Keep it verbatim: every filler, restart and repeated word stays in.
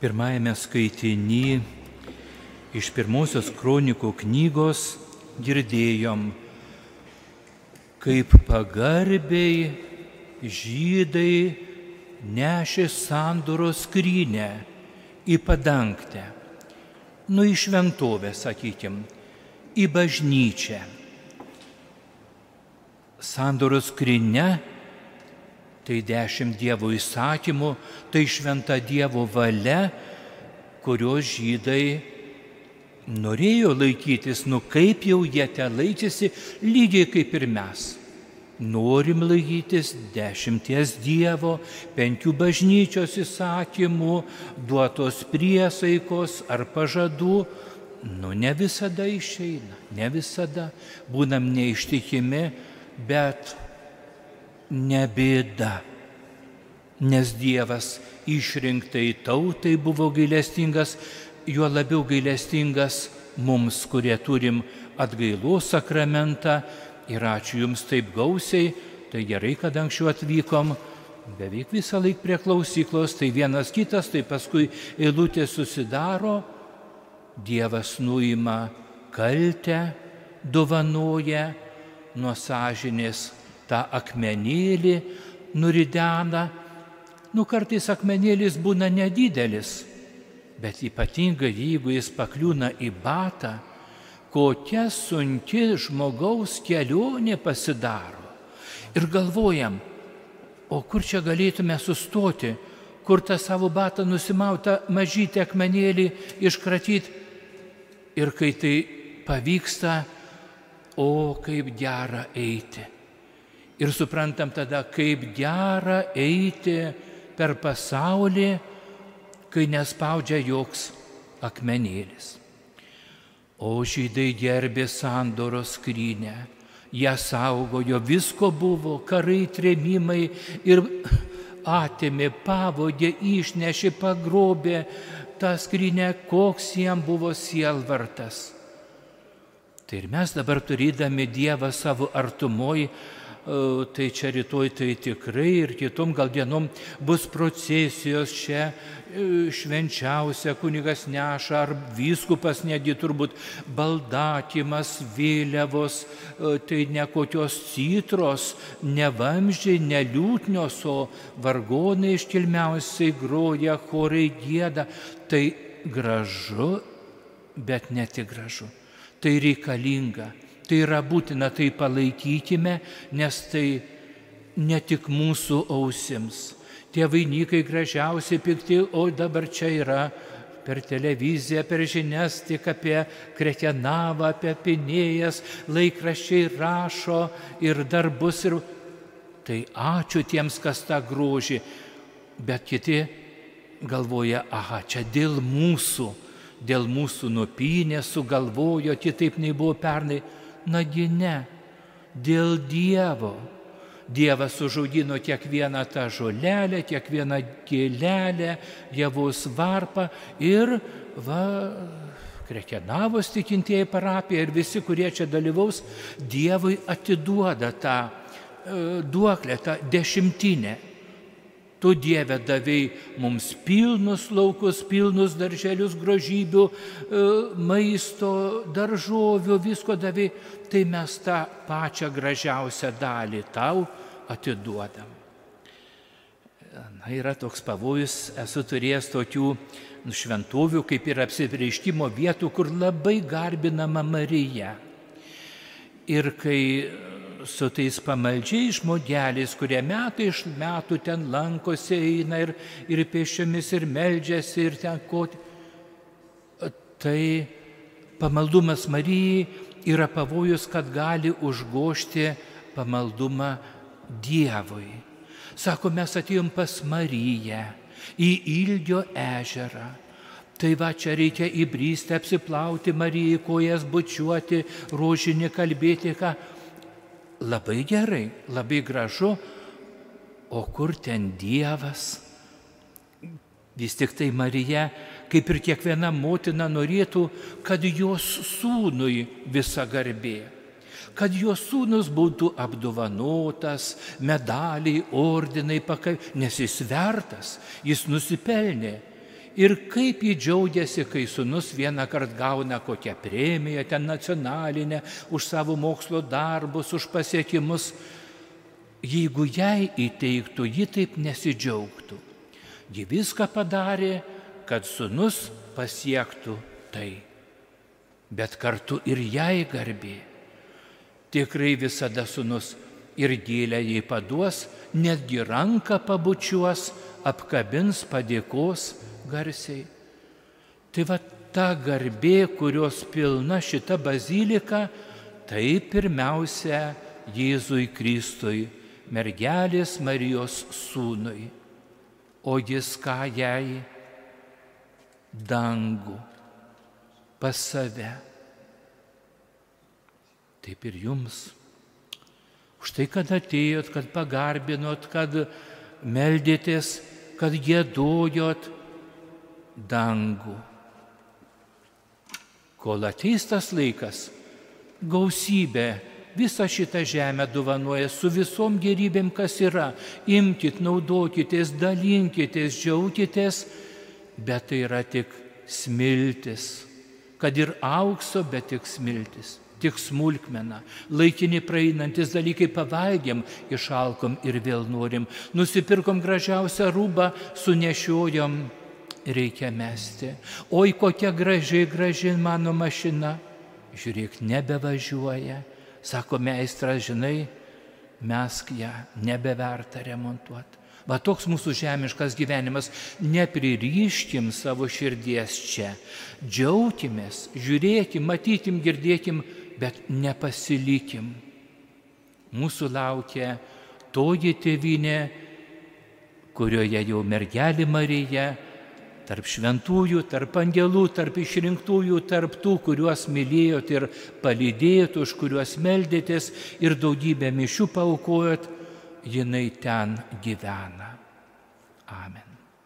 Pirmajame skaitiny iš pirmosios kronikų knygos girdėjom, kaip pagarbiai žydai nešė sandoros skrynę į padangtę, nu į šventovę, sakykim, į bažnyčią. Sandoros skrynia tai dešimt Dievo įsakymų, tai šventa Dievo valia, kurios žydai norėjo laikytis, nu kaip jau jie ten laikėsi, lygiai kaip ir mes. Norim laikytis dešimties Dievo, penkių bažnyčios įsakymų, duotos priesaikos ar pažadų. Nu ne visada išeina, ne visada. Būnam neištikimi, bet ne bėda, nes Dievas išrinktai tautai buvo gailestingas, juo labiau gailestingas mums, kurie turim atgailos sakramentą. Ir ačiū Jums taip gausiai, tai gerai, kad anksčiau atvykom, beveik visą laiką prie klausyklos, tai vienas kitas, tai paskui eilutė susidaro, Dievas nuima kaltę, dovanoja nuo sąžinės tą akmenėlį, nuridena. Nu, kartais akmenėlis būna nedidelis, bet ypatingai jeigu jis pakliūna į batą, kokia sunki žmogaus kelionė pasidaro. Ir galvojam, o kur čia galėtume sustoti, kur tą savo batą nusimautą mažytį akmenėlį iškratyti. Ir kai tai pavyksta, o kaip gera eiti. Ir suprantam tada, kaip gera eiti per pasaulį, kai nespaudžia joks akmenėlis. O žydai gerbė sandoros skrynę, ją saugojo, visko buvo, karai, trėmimai ir atėmė, pavogė, išnešė, pagrobė tą skrynę, koks jam buvo sielvartas. Tai ir mes dabar turėdami Dievą savo artumoj, tai čia rytoj tai tikrai ir kitom gal dienom bus procesijos čia, švenčiausia kunigas neša, ar vyskupas netgi turbūt baldakimas, vėliavos, tai ne kokios citros, ne vamzdžiai, ne liūtnios, o vargonai iškilmiausiai groja, chorai gieda. Tai gražu, bet ne tik gražu. Tai reikalinga. Tai yra būtina, tai palaikykime, nes tai ne tik mūsų ausims. Tie vainikai gražiausiai pikti, o dabar čia yra per televiziją, per žinias tik apie Krekenavą, apie Pinėjas, laikraščiai rašo ir dar bus. Ir... Tai ačiū tiems, kas tą grožį, bet kiti galvoja, aha, čia dėl mūsų, dėl mūsų nupynė, sugalvojo, kitaip nei buvo pernai. Nagi ne, dėl Dievo. Dievas užaugino kiekvieną tą žolelę, kiekvieną gėlelę, javos varpą ir va, Krekenavos tikintieji parapija ir visi, kurie čia dalyvaus, Dievui atiduoda tą e, duoklę, tą dešimtinę. Tu, Dieve, davei mums pilnus laukus, pilnus darželius, grožybių, maisto, daržovių, visko davei, tai mes tą pačią gražiausią dalį tau atiduodam. Na, yra toks pavojus, esu turėjęs tokių šventovių, kaip ir apsireiškimo vietų, kur labai garbinama Marija. Ir kai su tais pamaldžiais žmogeliais, kurie metai iš metų ten lankosi, eina ir, ir pėsčiomis, ir meldžiasi, ir ten ko. Tai pamaldumas Marijai yra pavojus, kad gali užgožti pamaldumą Dievui. Sako, mes atėjom pas Mariją į Ilgio ežerą. Tai va, čia reikia įbrysti, apsiplauti Marijai, kojas bučiuoti, rožinį kalbėti, ką. Labai gerai, labai gražu, o kur ten Dievas? Vis tik tai Marija, kaip ir kiekviena motina, norėtų, kad jos sūnui visa garbė, kad jos sūnus būtų apdovanotas, medaliai, ordinai, pakai, nes jis vertas, jis nusipelnė. Ir kaip jį džiaugiasi, kai sūnus vieną kartą gauna kokią premiją, ten nacionalinę, už savo mokslo darbus, už pasiekimus. Jeigu jai įteiktų, ji taip nesidžiaugtų. Ji viską padarė, kad sūnus pasiektų tai. Bet kartu ir jai garbė. Tikrai visada sūnus ir gėlę jai paduos, netgi ranką pabučiuos, apkabins, padėkos garsiai. Tai va ta garbė, kurios pilna šita bazilika, tai pirmiausia Jėzui Kristui, mergelės Marijos sūnui. O jis ką jai? Dangų pas save. Taip ir jums. Už tai, kad atėjot, kad pagarbinot, kad meldėtės, kad giedojot dangų. Kol ateis tas laikas, gausybė visą šitą žemę dovanoja su visom gerybėm, kas yra. Imkit, naudokitės, dalinkitės, džiaukitės, bet tai yra tik smiltis. Kad ir aukso, bet tik smiltis. Tik smulkmena, laikini praeinantis dalykai, pavalgėm, išalkom ir vėl norim. Nusipirkom gražiausią rūbą, sunešiojom, reikia mesti. Oi, kokia graži, graži mano mašina. Žiūrėk, nebevažiuoja. Sako meistras, žinai, mesk ją, nebeverta remontuoti. Va toks mūsų žemiškas gyvenimas. Nepririškim savo širdies čia. Džiaukimės, žiūrėkim, matykim, girdėkim, bet nepasilikim. Mūsų laukia toji tėvynė, kurioje jau mergelė Marija, tarp šventųjų, tarp angelų, tarp išrinktųjų, tarp tų, kuriuos mylėjot ir palydėjot, už kuriuos meldėtės ir daugybę mišių paaukojot, jinai ten gyvena. Amen.